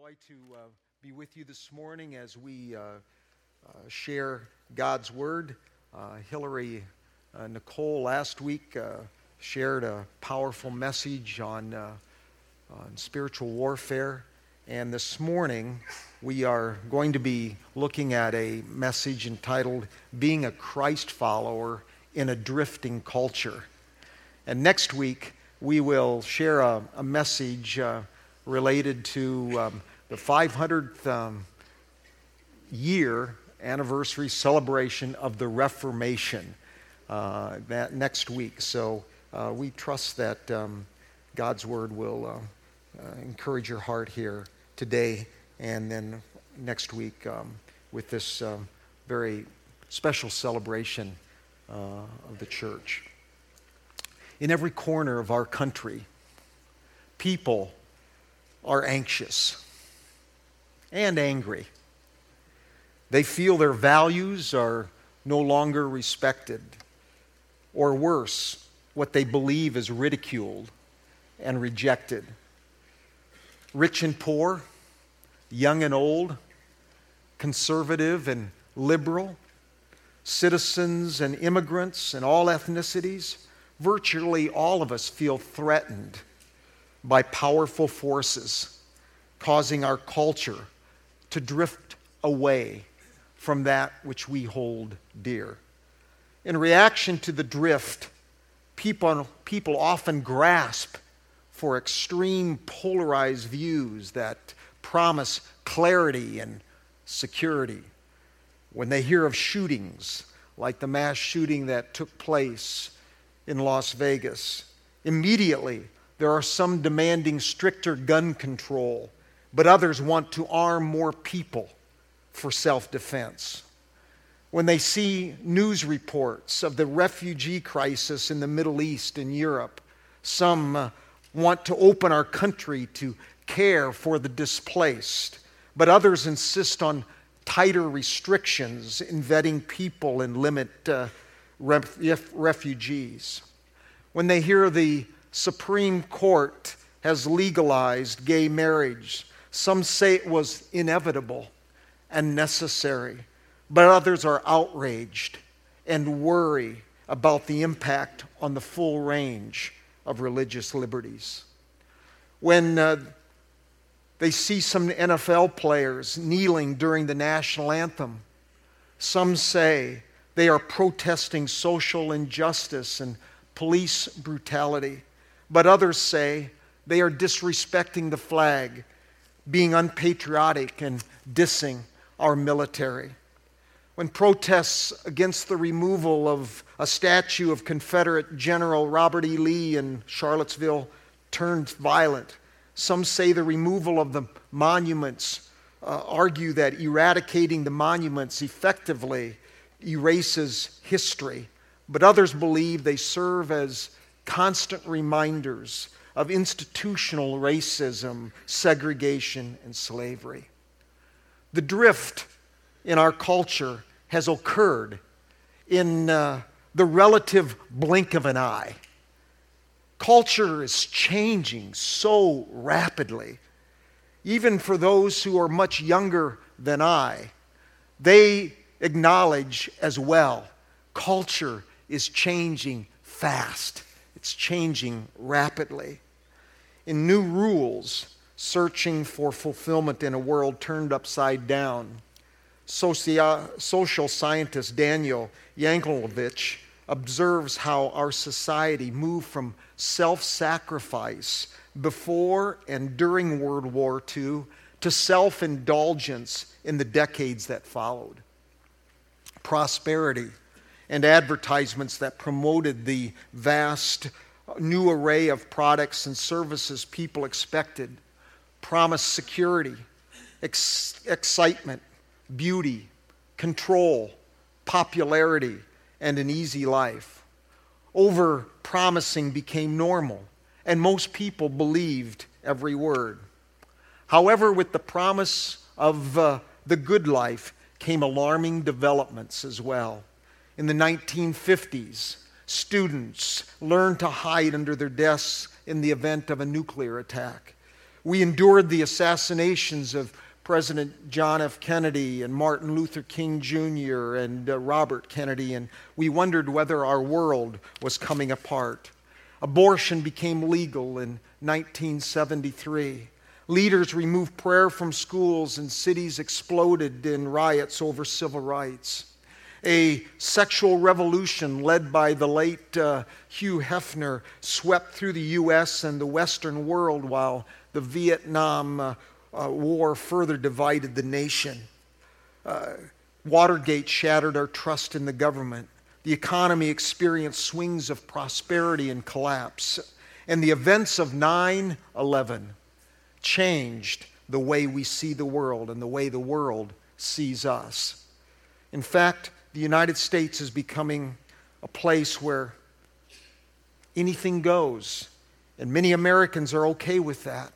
joy to be with you this morning as we share God's Word. Hillary Nicole last week shared a powerful message on spiritual warfare. And this morning we are going to be looking at a message entitled Being a Christ Follower in a Drifting Culture. And next week we will share a message related to the 500th year anniversary celebration of the Reformation that next week. So we trust that God's Word will encourage your heart here today and then next week with this very special celebration of the church. In every corner of our country, people are anxious and angry. They feel their values are no longer respected, or worse, what they believe is ridiculed and rejected. Rich and poor, young and old, conservative and liberal, citizens and immigrants and all ethnicities, virtually all of us feel threatened by powerful forces causing our culture to drift away from that which we hold dear. In reaction to the drift, people often grasp for extreme polarized views that promise clarity and security. When they hear of shootings, like the mass shooting that took place in Las Vegas, immediately there are some demanding stricter gun control, but others want to arm more people for self-defense. When they see news reports of the refugee crisis in the Middle East and Europe, some want to open our country to care for the displaced, but others insist on tighter restrictions in vetting people and limit refugees. When they hear the Supreme Court has legalized gay marriage, some say it was inevitable and necessary, but others are outraged and worry about the impact on the full range of religious liberties. When they see some NFL players kneeling during the national anthem, some say they are protesting social injustice and police brutality, but others say they are disrespecting the flag, being unpatriotic and dissing our military. When protests against the removal of a statue of Confederate General Robert E. Lee in Charlottesville turned violent, some say the removal of the monuments argue that eradicating the monuments effectively erases history, but others believe they serve as constant reminders of institutional racism, segregation, and slavery. The drift in our culture has occurred in the relative blink of an eye. Culture is changing so rapidly. Even for those who are much younger than I, they acknowledge as well, culture is changing fast. It's changing rapidly. In New Rules, Searching for Fulfillment in a World Turned Upside Down, social scientist Daniel Yankelovich observes how our society moved from self-sacrifice before and during World War II to self-indulgence in the decades that followed. Prosperity and advertisements that promoted the vast new array of products and services people expected promised security, excitement, beauty, control, popularity, and an easy life. Over-promising became normal, and most people believed every word. However, with the promise of the good life came alarming developments as well. In the 1950s, students learned to hide under their desks in the event of a nuclear attack. We endured the assassinations of President John F. Kennedy and Martin Luther King Jr. and Robert Kennedy, and we wondered whether our world was coming apart. Abortion became legal in 1973. Leaders removed prayer from schools, and cities exploded in riots over civil rights. A sexual revolution led by the late Hugh Hefner swept through the U.S. and the Western world, while the Vietnam War further divided the nation. Watergate shattered our trust in the government. The economy experienced swings of prosperity and collapse. And the events of 9/11 changed the way we see the world and the way the world sees us. In fact, the United States is becoming a place where anything goes, and many Americans are okay with that.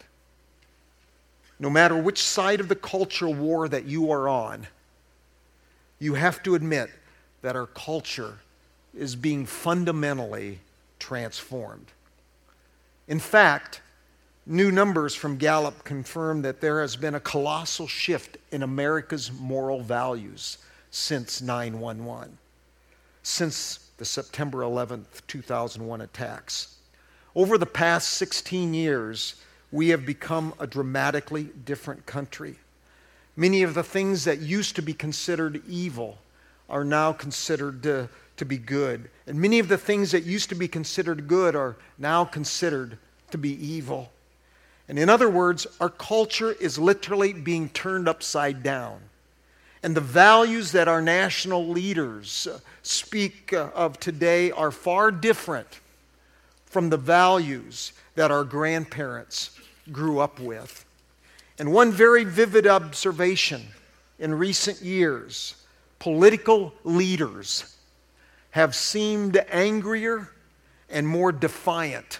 No matter which side of the cultural war that you are on, you have to admit that our culture is being fundamentally transformed. In fact, new numbers from Gallup confirm that there has been a colossal shift in America's moral values since 9/11, since the September 11th, 2001 attacks. Over the past 16 years, we have become a dramatically different country. Many of the things that used to be considered evil are now considered to be good. And many of the things that used to be considered good are now considered to be evil. And in other words, our culture is literally being turned upside down. And the values that our national leaders speak of today are far different from the values that our grandparents grew up with. And one very vivid observation in recent years, political leaders have seemed angrier and more defiant,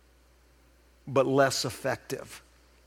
but less effective.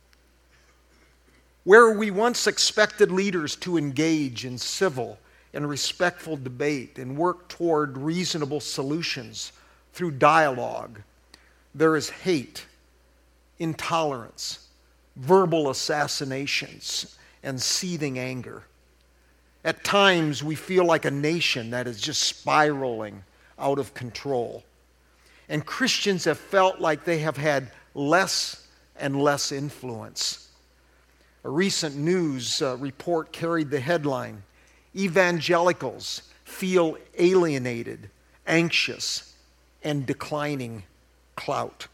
Where we once expected leaders to engage in civil and respectful debate and work toward reasonable solutions through dialogue, there is hate, intolerance, verbal assassinations, and seething anger. At times, we feel like a nation that is just spiraling out of control. And Christians have felt like they have had less and less influence. A recent news report carried the headline, "Evangelicals Feel Alienated, Anxious, and Declining Clout."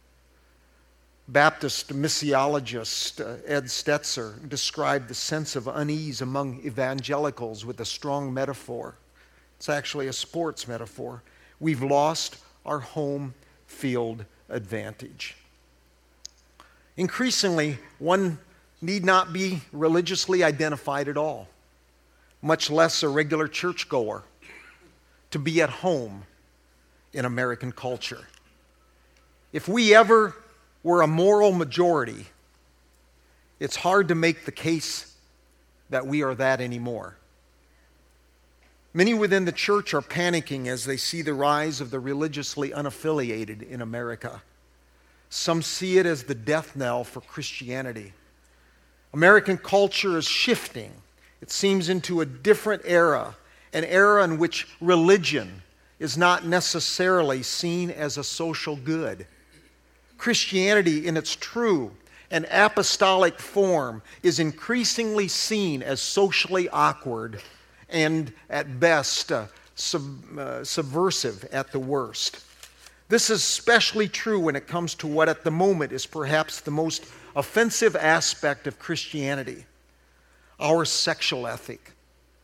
Baptist missiologist Ed Stetzer described the sense of unease among evangelicals with a strong metaphor. It's actually a sports metaphor. We've lost our home field advantage. Increasingly, one need not be religiously identified at all, much less a regular churchgoer, to be at home in American culture. If we ever were a moral majority, it's hard to make the case that we are that anymore. Many within the church are panicking as they see the rise of the religiously unaffiliated in America. Some see it as the death knell for Christianity. American culture is shifting. It seems into a different era, an era in which religion is not necessarily seen as a social good. Christianity in its true and apostolic form is increasingly seen as socially awkward and at best subversive at the worst. This is especially true when it comes to what at the moment is perhaps the most offensive aspect of Christianity, our sexual ethic,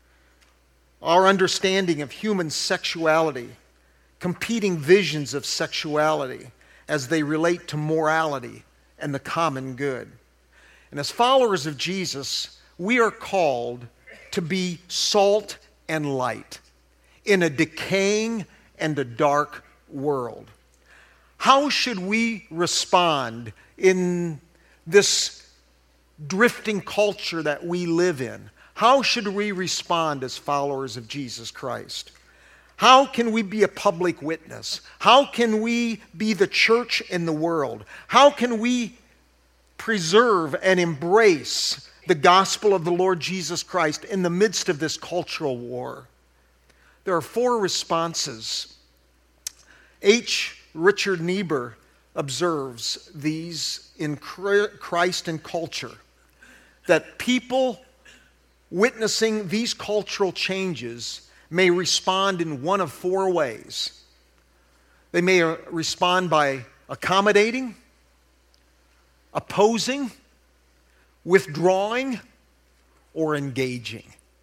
our understanding of human sexuality, competing visions of sexuality as they relate to morality and the common good. And as followers of Jesus, we are called to be salt and light in a decaying and a dark world. How should we respond in this drifting culture that we live in? How should we respond as followers of Jesus Christ? How can we be a public witness? How can we be the church in the world? How can we preserve and embrace the gospel of the Lord Jesus Christ in the midst of this cultural war? There are 4 responses. H. Richard Niebuhr observes these in Christ and Culture, that people witnessing these cultural changes may respond in one of 4 ways. They may respond by accommodating, opposing, withdrawing, or engaging.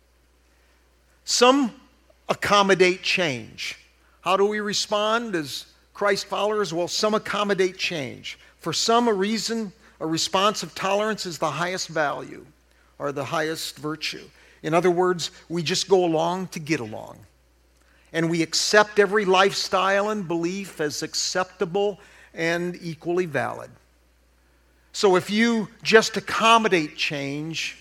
Some accommodate change. How do we respond as Christ followers? Well, some accommodate change. For some, a response of tolerance is the highest value or the highest virtue. In other words, we just go along to get along. And we accept every lifestyle and belief as acceptable and equally valid. So if you just accommodate change,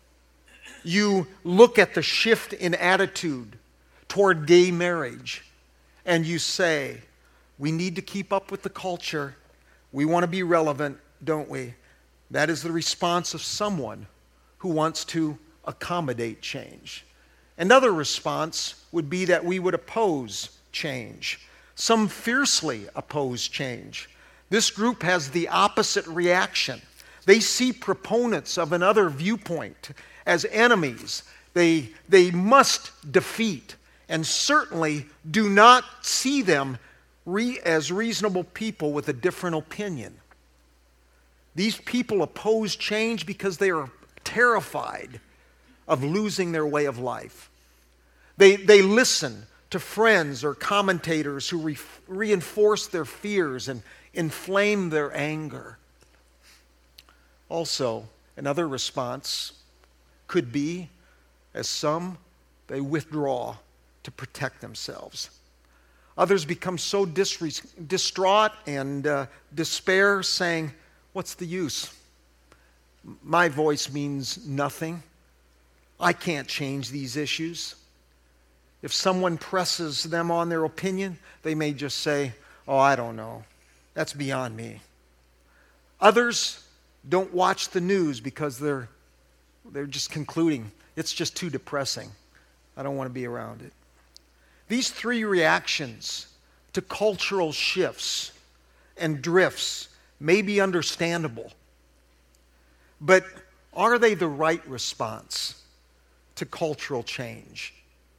you look at the shift in attitude toward gay marriage, and you say, we need to keep up with the culture. We want to be relevant, don't we? That is the response of someone who wants to accommodate change. Another response would be that we would oppose change. Some fiercely oppose change. This group has the opposite reaction. They see proponents of another viewpoint as enemies they must defeat, and certainly do not see them as reasonable people with a different opinion. These people oppose change because they are terrified of losing their way of life. They listen to friends or commentators who reinforce their fears and inflame their anger. Also, another response could be, as some, they withdraw to protect themselves. Others become so distraught and despair, saying, what's the use? My voice means nothing. I can't change these issues. If someone presses them on their opinion, they may just say, oh, I don't know. That's beyond me. Others don't watch the news because they're just concluding, it's just too depressing. I don't want to be around it. These 3 reactions to cultural shifts and drifts may be understandable, but are they the right response to cultural change?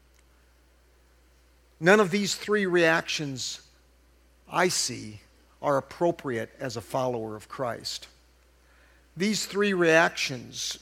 None of these 3 reactions I see are appropriate as a follower of Christ. These 3 reactions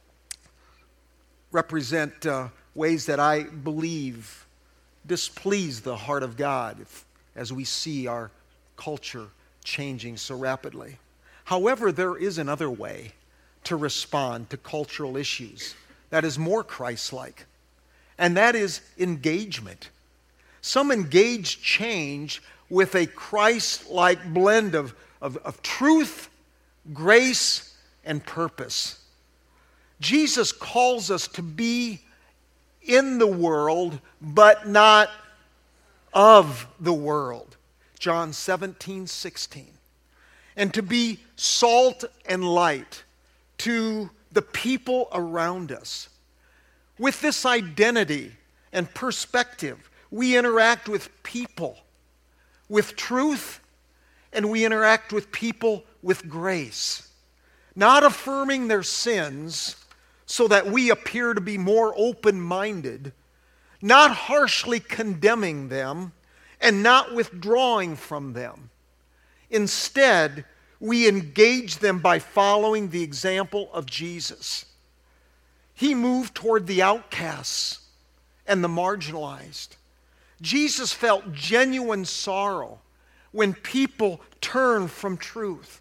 represent ways that I believe displease the heart of God as we see our culture changing so rapidly. However, there is another way to respond to cultural issues that is more Christ-like, and that is engagement. Some engage change with a Christ-like blend of truth, grace, and purpose. Jesus calls us to be in the world, but not of the world. John 17:16. And to be salt and light to the people around us. With this identity and perspective, we interact with people with truth, and we interact with people with grace. Not affirming their sins so that we appear to be more open-minded, not harshly condemning them, and not withdrawing from them. Instead, we engage them by following the example of Jesus. He moved toward the outcasts and the marginalized. Jesus felt genuine sorrow when people turned from truth.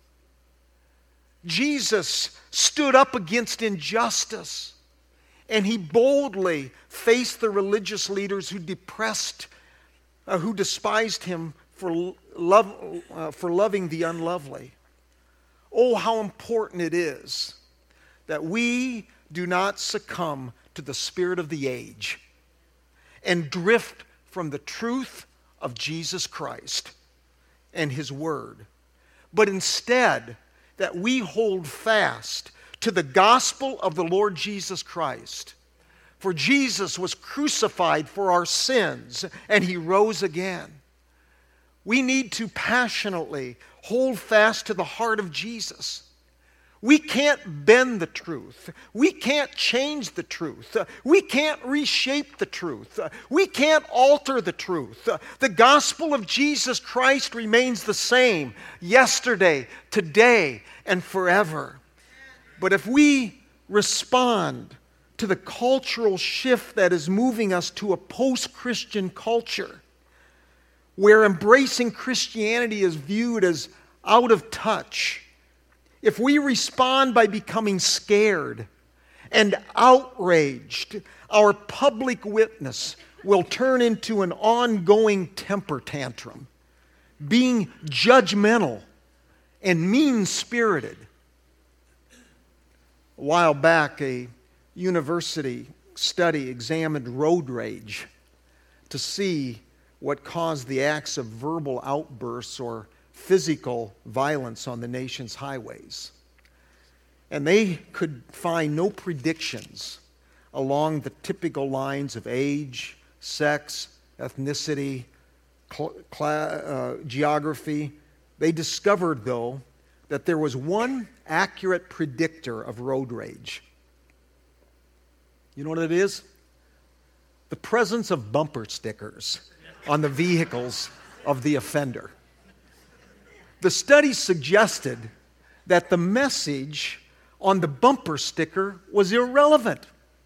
Jesus stood up against injustice, and he boldly faced the religious leaders who despised him for loving the unlovely. Oh, how important it is that we do not succumb to the spirit of the age and drift from the truth of Jesus Christ and his word, but instead that we hold fast to the gospel of the Lord Jesus Christ. For Jesus was crucified for our sins, and He rose again. We need to passionately hold fast to the heart of Jesus. We can't bend the truth. We can't change the truth. We can't reshape the truth. We can't alter the truth. The gospel of Jesus Christ remains the same yesterday, today, and forever. But if we respond to the cultural shift that is moving us to a post-Christian culture, where embracing Christianity is viewed as out of touch, if we respond by becoming scared and outraged, our public witness will turn into an ongoing temper tantrum, being judgmental and mean-spirited. A while back, a university study examined road rage to see what caused the acts of verbal outbursts or physical violence on the nation's highways. And they could find no predictions along the typical lines of age, sex, ethnicity, geography. They discovered, though, that there was one accurate predictor of road rage. You know what it is? The presence of bumper stickers on the vehicles of the offender. The study suggested that the message on the bumper sticker was irrelevant.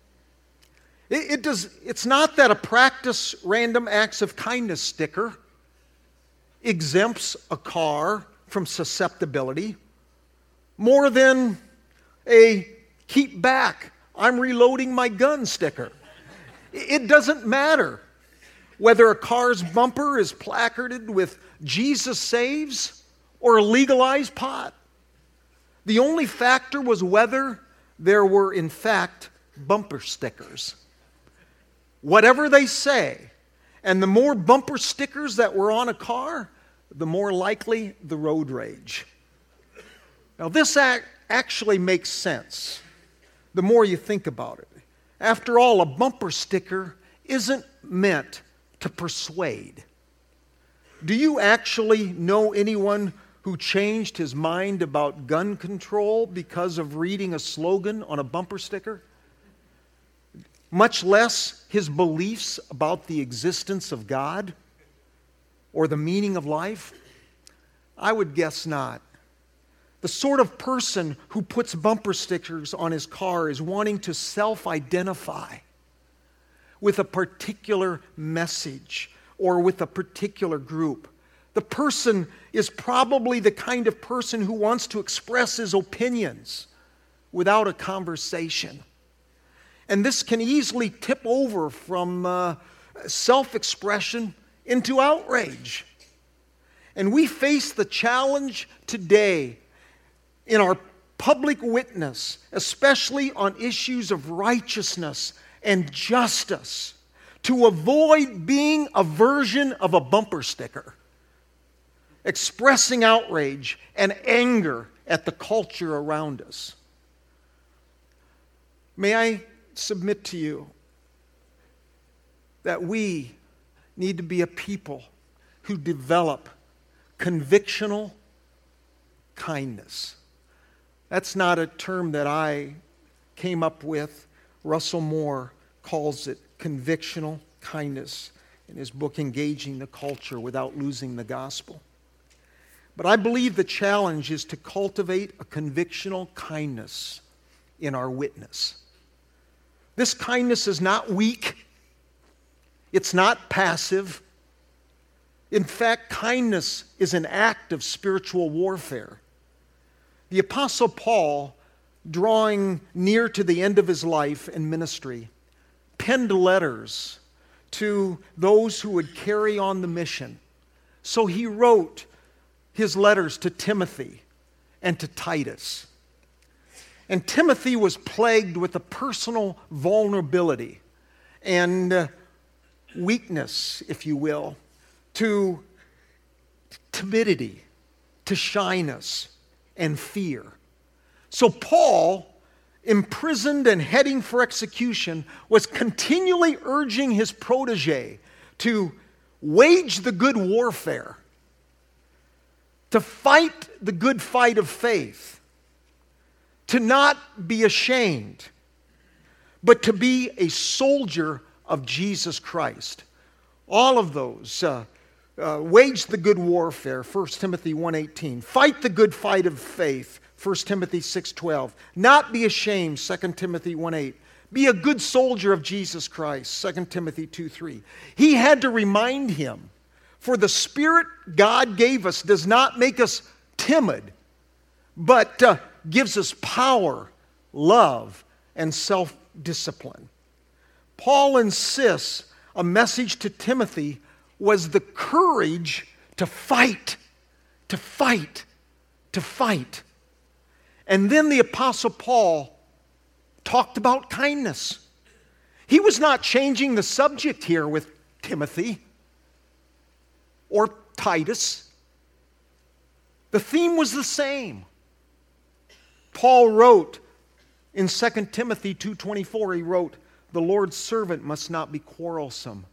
It's not that a practice random acts of kindness sticker exempts a car from susceptibility more than a keep back, I'm reloading my gun sticker. It doesn't matter whether a car's bumper is placarded with Jesus saves or legalized pot. The only factor was whether there were, in fact, bumper stickers. Whatever they say, and the more bumper stickers that were on a car, the more likely the road rage. Now, this actually makes sense the more you think about it. After all, a bumper sticker isn't meant to persuade. Do you actually know anyone who changed his mind about gun control because of reading a slogan on a bumper sticker? Much less his beliefs about the existence of God or the meaning of life? I would guess not. The sort of person who puts bumper stickers on his car is wanting to self-identify with a particular message or with a particular group. The person is probably the kind of person who wants to express his opinions without a conversation. And this can easily tip over from self-expression into outrage. And we face the challenge today in our public witness, especially on issues of righteousness and justice, to avoid being a version of a bumper sticker, expressing outrage and anger at the culture around us. May I submit to you that we need to be a people who develop convictional kindness. That's not a term that I came up with. Russell Moore calls it convictional kindness in his book, Engaging the Culture Without Losing the Gospel. But I believe the challenge is to cultivate a convictional kindness in our witness. This kindness is not weak. It's not passive. In fact, kindness is an act of spiritual warfare. The Apostle Paul, drawing near to the end of his life and ministry, penned letters to those who would carry on the mission. So he wrote his letters to Timothy and to Titus. And Timothy was plagued with a personal vulnerability and weakness, if you will, to timidity, to shyness, and fear. So Paul, imprisoned and heading for execution, was continually urging his protege to wage the good warfare, to fight the good fight of faith, to not be ashamed, but to be a soldier of Jesus Christ. All of those. Wage the good warfare, 1 Timothy 1:18. Fight the good fight of faith, 1 Timothy 6:12. Not be ashamed, 2 Timothy 1:8. Be a good soldier of Jesus Christ, 2 Timothy 2:3. He had to remind him, for the Spirit God gave us does not make us timid, but gives us power, love, and self-discipline. Paul insists a message to Timothy was the courage to fight, to fight, to fight. And then the Apostle Paul talked about kindness. He was not changing the subject here with Timothy or Titus. The theme was the same. Paul wrote in 2 Timothy 2:24, he wrote, "The Lord's servant must not be quarrelsome,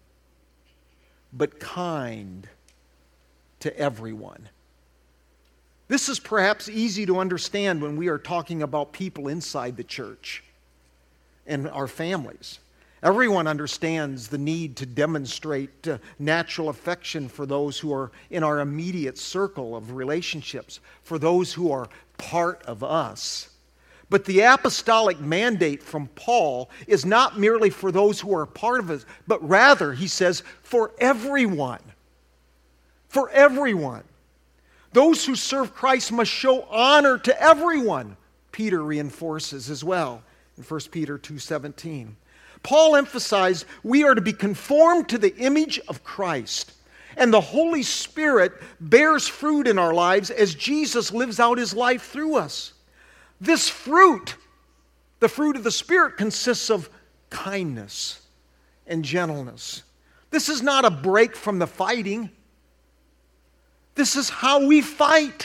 but kind to everyone." This is perhaps easy to understand when we are talking about people inside the church and our families. Everyone understands the need to demonstrate natural affection for those who are in our immediate circle of relationships, for those who are part of us. But the apostolic mandate from Paul is not merely for those who are a part of us, but rather, he says, for everyone. For everyone. Those who serve Christ must show honor to everyone, Peter reinforces as well in 1 Peter 2:17. Paul emphasized we are to be conformed to the image of Christ, and the Holy Spirit bears fruit in our lives as Jesus lives out his life through us. This fruit, the fruit of the Spirit, consists of kindness and gentleness. This is not a break from the fighting. This is how we fight,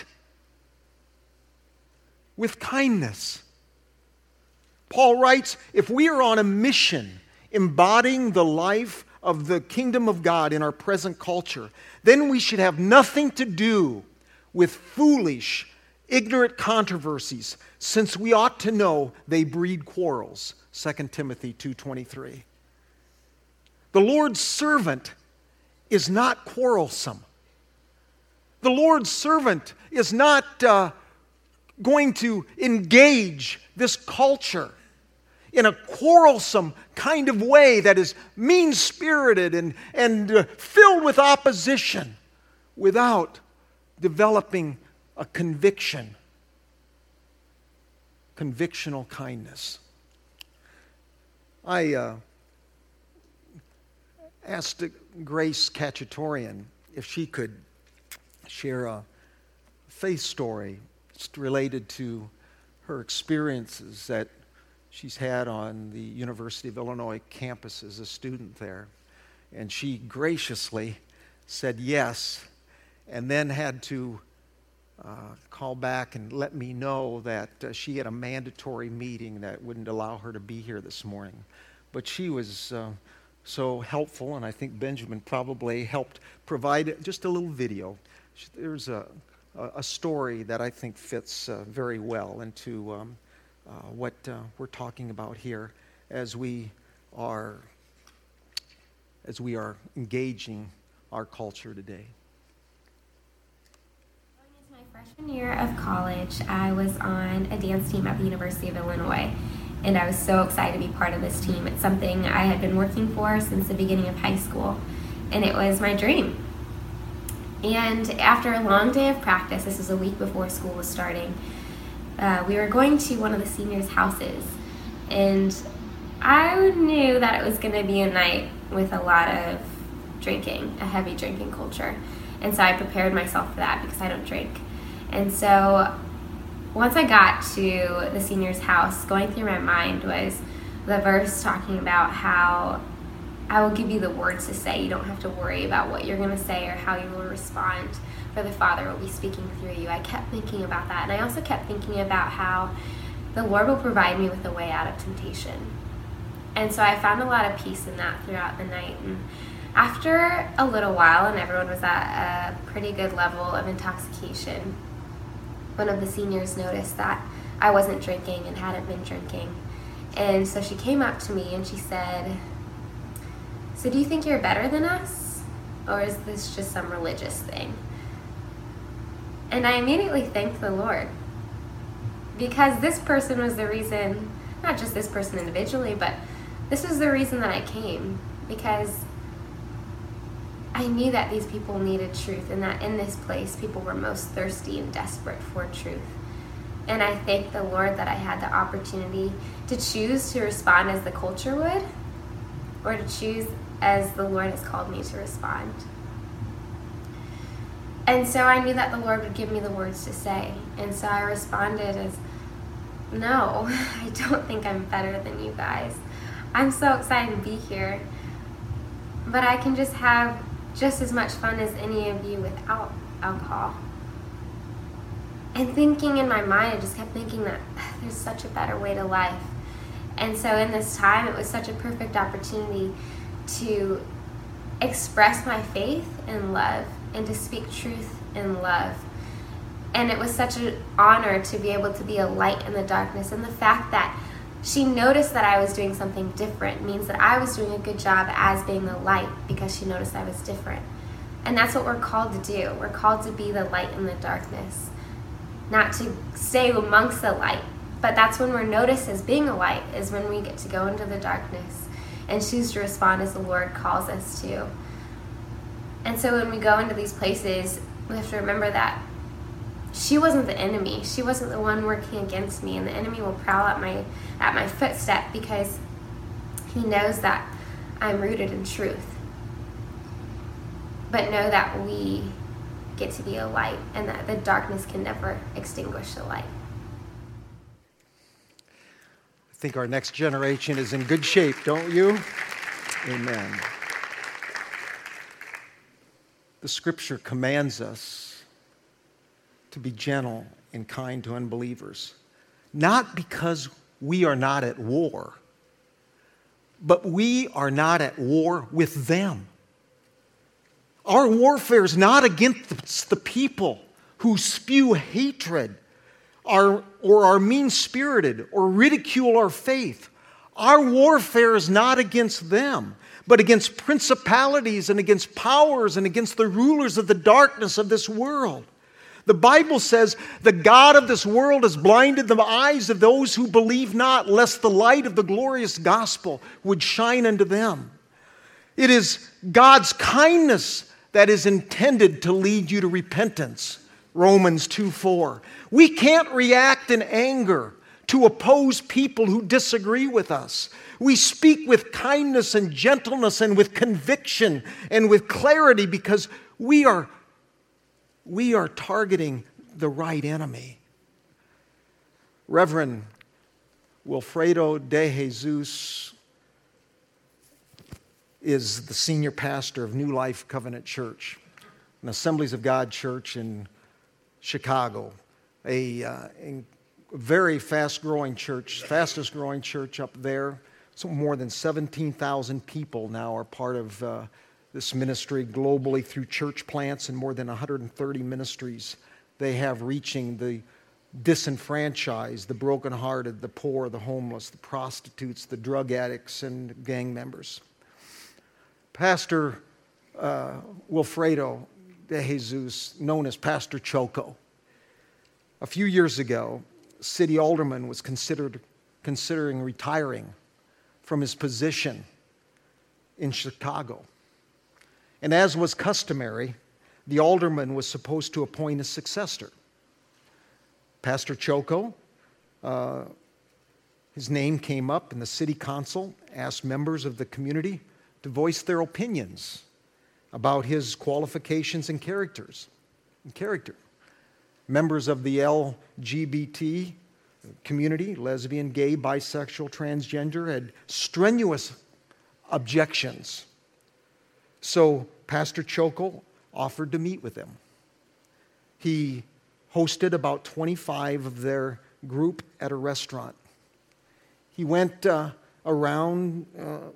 with kindness. Paul writes, if we are on a mission embodying the life of the kingdom of God in our present culture, then we should have nothing to do with foolish, ignorant controversies, since we ought to know they breed quarrels, 2 Timothy 2:23. The Lord's servant is not quarrelsome. The Lord's servant is not going to engage this culture in a quarrelsome kind of way that is mean-spirited and filled with opposition without developing a conviction, convictional kindness. I asked Grace Cacciatorian if she could share a faith story related to her experiences that she's had on the University of Illinois campus as a student there. And she graciously said yes, and then had to call back and let me know that she had a mandatory meeting that wouldn't allow her to be here this morning. But she was so helpful, and I think Benjamin probably helped provide just a little video. There's a story that I think fits very well into what we're talking about here as we are engaging our culture today. Going into my freshman year of college, I was on a dance team at the University of Illinois, and I was so excited to be part of this team. It's something I had been working for since the beginning of high school, and it was my dream. And after a long day of practice, this was a week before school was starting, we were going to one of the seniors' houses, and I knew that it was going to be a night with a lot of drinking, a heavy drinking culture. And so I prepared myself for that because I don't drink. And so once I got to the senior's house, going through my mind was the verse talking about how I will give you the words to say. You don't have to worry about what you're going to say or how you will respond, for the Father will be speaking through you. I kept thinking about that. And I also kept thinking about how the Lord will provide me with a way out of temptation. And so I found a lot of peace in that throughout the night. And after a little while, and everyone was at a pretty good level of intoxication, one of the seniors noticed that I wasn't drinking and hadn't been drinking. And so she came up to me and she said, "So do you think you're better than us? Or is this just some religious thing?" And I immediately thanked the Lord, because this person was the reason, not just this person individually, but this was the reason that I came, because I knew that these people needed truth, and that in this place people were most thirsty and desperate for truth. And I thank the Lord that I had the opportunity to choose to respond as the culture would, or to choose as the Lord has called me to respond. And so I knew that the Lord would give me the words to say. And so I responded as, "No, I don't think I'm better than you guys. I'm so excited to be here. But I can just have just as much fun as any of you without alcohol." And thinking in my mind, I just kept thinking that there's such a better way to life. And so in this time, it was such a perfect opportunity to express my faith in love and to speak truth in love. And it was such an honor to be able to be a light in the darkness. And the fact that she noticed that I was doing something different means that I was doing a good job as being the light, because she noticed I was different. And that's what we're called to do. We're called to be the light in the darkness, not to stay amongst the light. But that's when we're noticed as being a light, is when we get to go into the darkness and choose to respond as the Lord calls us to. And so when we go into these places, we have to remember that she wasn't the enemy. She wasn't the one working against me, and the enemy will prowl at my footstep, because he knows that I'm rooted in truth. But know that we get to be a light, and that the darkness can never extinguish the light. I think our next generation is in good shape, don't you? Amen. The Scripture commands us to be gentle and kind to unbelievers, not because we are not at war, but we are not at war with them. Our warfare is not against the people who spew hatred or are mean-spirited or ridicule our faith. Our warfare is not against them, but against principalities and against powers and against the rulers of the darkness of this world. The Bible says, "The God of this world has blinded the eyes of those who believe not, lest the light of the glorious gospel would shine unto them." It is God's kindness that is intended to lead you to repentance. Romans 2:4. We can't react in anger to oppose people who disagree with us. We speak with kindness and gentleness and with conviction and with clarity, because we are targeting the right enemy. Reverend Wilfredo de Jesus is the senior pastor of New Life Covenant Church, an Assemblies of God church in Chicago, a very fast-growing church, fastest-growing church up there. So more than 17,000 people now are part of this ministry globally through church plants, and more than 130 ministries they have reaching the disenfranchised, the brokenhearted, the poor, the homeless, the prostitutes, the drug addicts, and gang members. Pastor Wilfredo de Jesus, known as Pastor Choco, a few years ago, city alderman was considering retiring from his position in Chicago. And as was customary, the alderman was supposed to appoint a successor. Pastor Choco, his name came up, and the city council asked members of the community to voice their opinions about his qualifications and character. Members of the LGBT community, lesbian, gay, bisexual, transgender, had strenuous objections. So Pastor Choco offered to meet with them. He hosted about 25 of their group at a restaurant. He went around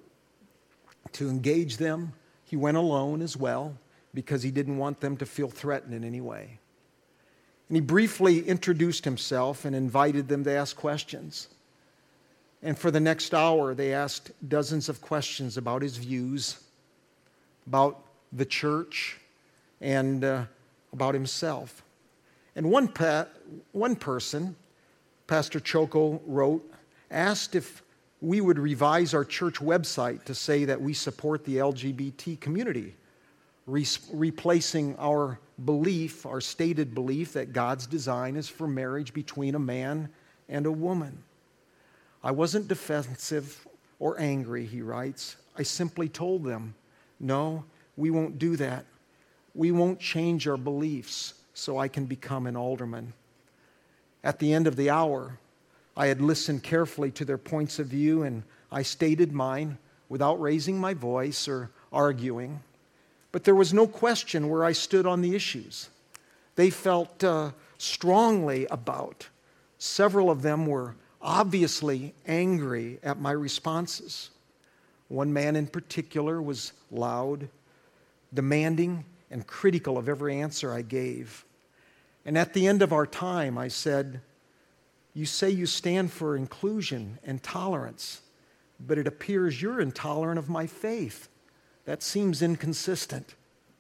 to engage them. He went alone as well because he didn't want them to feel threatened in any way. And he briefly introduced himself and invited them to ask questions. And for the next hour, they asked dozens of questions about his views, about the church, and about himself. And one person, Pastor Choco wrote, asked if we would revise our church website to say that we support the LGBT community, replacing our belief, our stated belief that God's design is for marriage between a man and a woman. I wasn't defensive or angry, he writes. I simply told them, no, we won't do that. We won't change our beliefs so I can become an alderman. At the end of the hour, I had listened carefully to their points of view, and I stated mine without raising my voice or arguing. But there was no question where I stood on the issues. They felt strongly about. Several of them were obviously angry at my responses. One man in particular was loud, demanding, and critical of every answer I gave. And at the end of our time, I said, you say you stand for inclusion and tolerance, but it appears you're intolerant of my faith. That seems inconsistent.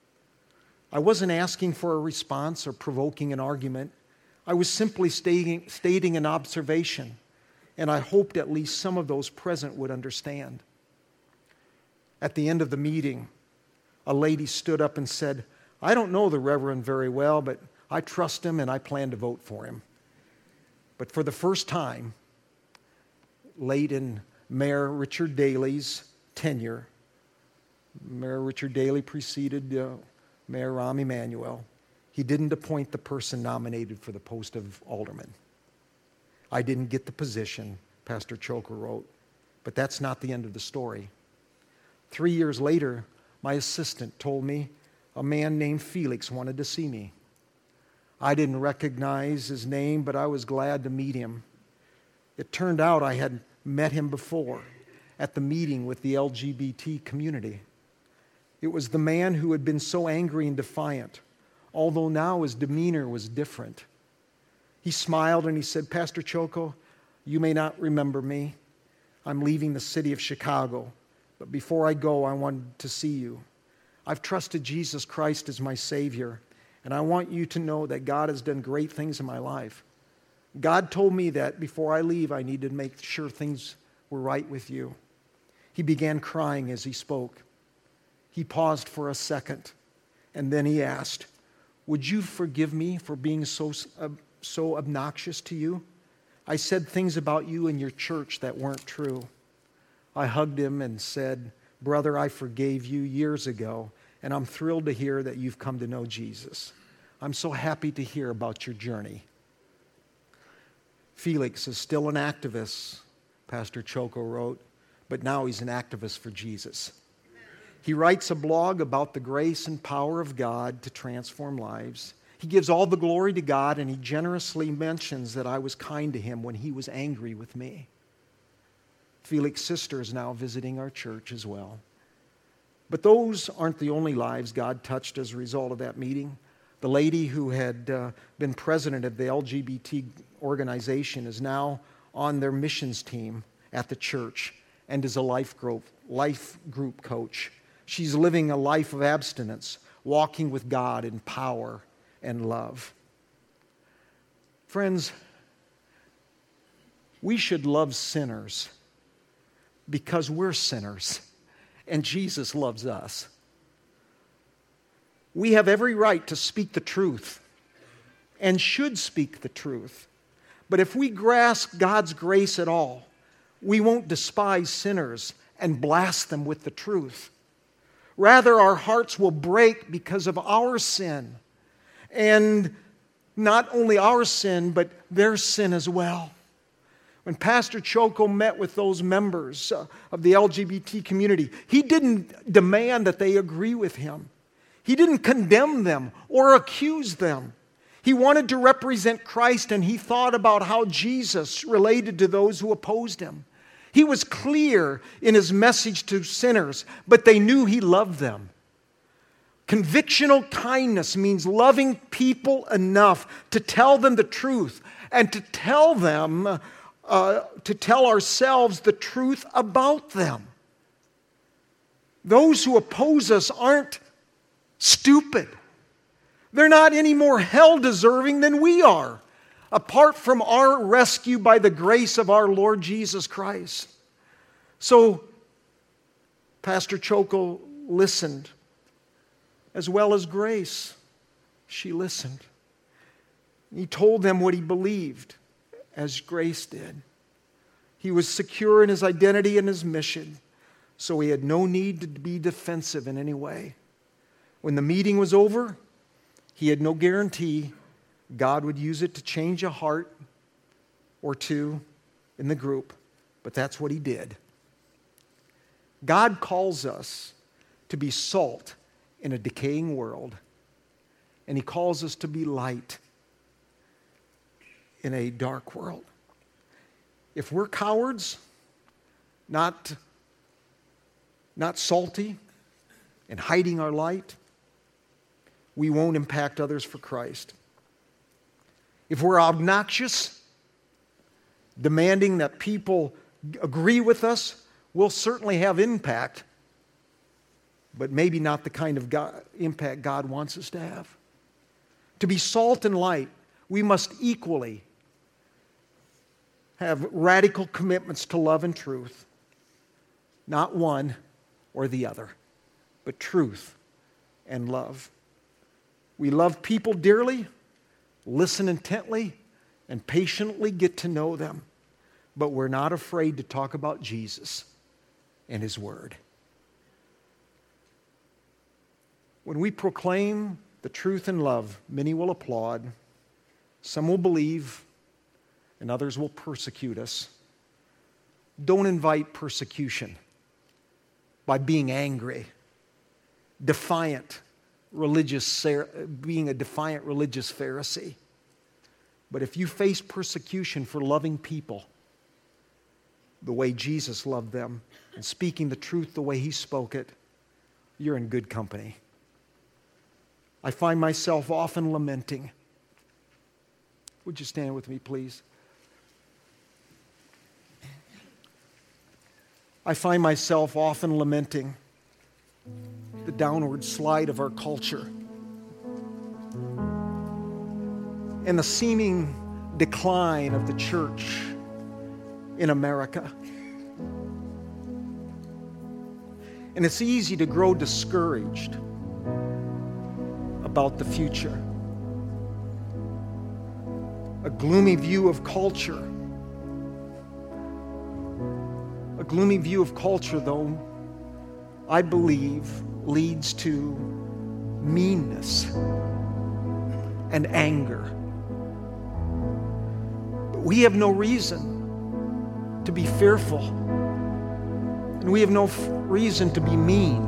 I wasn't asking for a response or provoking an argument. I was simply stating an observation, and I hoped at least some of those present would understand. At the end of the meeting, a lady stood up and said, I don't know the Reverend very well, but I trust him and I plan to vote for him. But for the first time, late in Mayor Richard Daley's tenure, Mayor Richard Daley preceded Mayor Rahm Emanuel. He didn't appoint the person nominated for the post of alderman. I didn't get the position, Pastor Choco wrote, but that's not the end of the story. 3 years later, my assistant told me a man named Felix wanted to see me. I didn't recognize his name, but I was glad to meet him. It turned out I had met him before at the meeting with the LGBT community. It was the man who had been so angry and defiant, although now his demeanor was different. He smiled and he said, Pastor Choco, you may not remember me. I'm leaving the city of Chicago, but before I go, I wanted to see you. I've trusted Jesus Christ as my Savior, and I want you to know that God has done great things in my life. God told me that before I leave, I need to make sure things were right with you. He began crying as he spoke. He paused for a second, and then he asked, would you forgive me for being so obnoxious to you? I said things about you and your church that weren't true. I hugged him and said, brother, I forgave you years ago, and I'm thrilled to hear that you've come to know Jesus. I'm so happy to hear about your journey. Felix is still an activist, Pastor Choco wrote, but now he's an activist for Jesus. He writes a blog about the grace and power of God to transform lives. He gives all the glory to God, and he generously mentions that I was kind to him when he was angry with me. Felix's sister is now visiting our church as well. But those aren't the only lives God touched as a result of that meeting. The lady who had been president of the LGBT organization is now on their missions team at the church and is a life group coach. She's living a life of abstinence, walking with God in power and love. Friends, we should love sinners because we're sinners and Jesus loves us. We have every right to speak the truth and should speak the truth. But if we grasp God's grace at all, we won't despise sinners and blast them with the truth. Rather, our hearts will break because of our sin. And not only our sin, but their sin as well. When Pastor Choco met with those members of the LGBT community, he didn't demand that they agree with him. He didn't condemn them or accuse them. He wanted to represent Christ, and he thought about how Jesus related to those who opposed him. He was clear in his message to sinners, but they knew he loved them. Convictional kindness means loving people enough to tell them the truth and to tell ourselves the truth about them. Those who oppose us aren't stupid. They're not any more hell-deserving than we are, apart from our rescue by the grace of our Lord Jesus Christ. So, Pastor Choco listened, as well as Grace. She listened. He told them what he believed, as Grace did. He was secure in his identity and his mission, so he had no need to be defensive in any way. When the meeting was over, he had no guarantee God would use it to change a heart or two in the group, but that's what he did. God calls us to be salt in a decaying world, and he calls us to be light in a dark world. If we're cowards, not salty, and hiding our light, we won't impact others for Christ. If we're obnoxious, demanding that people agree with us, we'll certainly have impact, but maybe not the kind of impact God wants us to have. To be salt and light, we must equally have radical commitments to love and truth. Not one or the other, but truth and love. We love people dearly, listen intently, and patiently get to know them. But we're not afraid to talk about Jesus and his word. When we proclaim the truth and love, many will applaud, some will believe, and others will persecute us. Don't invite persecution by being angry, defiant, being a defiant religious Pharisee. But if you face persecution for loving people the way Jesus loved them and speaking the truth the way he spoke it, you're in good company. I find myself often lamenting. Would you stand with me, please? I find myself often lamenting the downward slide of our culture and the seeming decline of the church in America. And it's easy to grow discouraged about the future. A gloomy view of culture. A gloomy view of culture, though, I believe, leads to meanness and anger. But we have no reason to be fearful, and we have no reason to be mean.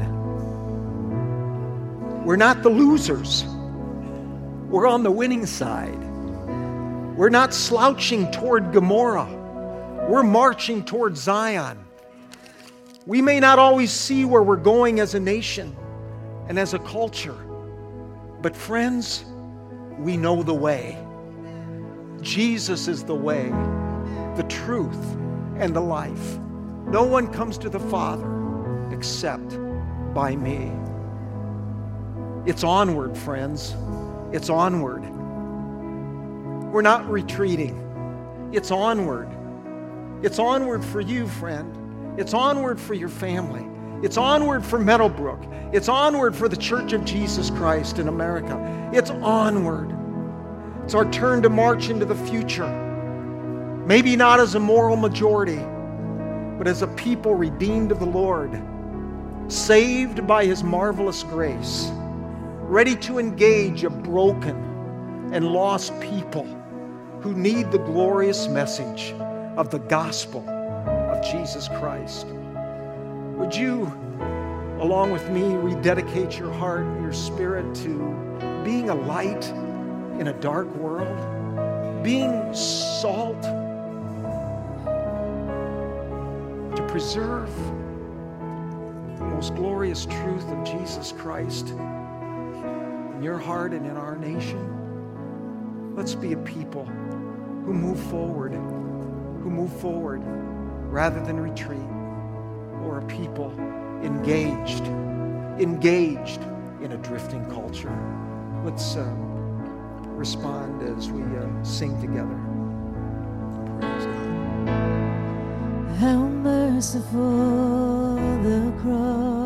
We're not the losers. We're on the winning side. We're not slouching toward Gomorrah. We're marching toward Zion. We may not always see where we're going as a nation and as a culture, but friends, we know the way. Jesus is the way, the truth, and the life. No one comes to the Father except by me. It's onward, friends. It's onward. We're not retreating. It's onward. It's onward for you, friend. It's onward for your family. It's onward for Meadowbrook. It's onward for the Church of Jesus Christ in America. It's onward. It's our turn to march into the future. Maybe not as a moral majority, but as a people redeemed of the Lord, saved by his marvelous grace, ready to engage a broken and lost people who need the glorious message of the gospel of Jesus Christ. Would you, along with me, rededicate your heart and your spirit to being a light in a dark world, being salt to preserve the most glorious truth of Jesus Christ in your heart and in our nation? Let's be a people who move forward rather than retreat, or a people engaged in a drifting culture. Let's respond as we sing together. Praise God. How merciful the cross.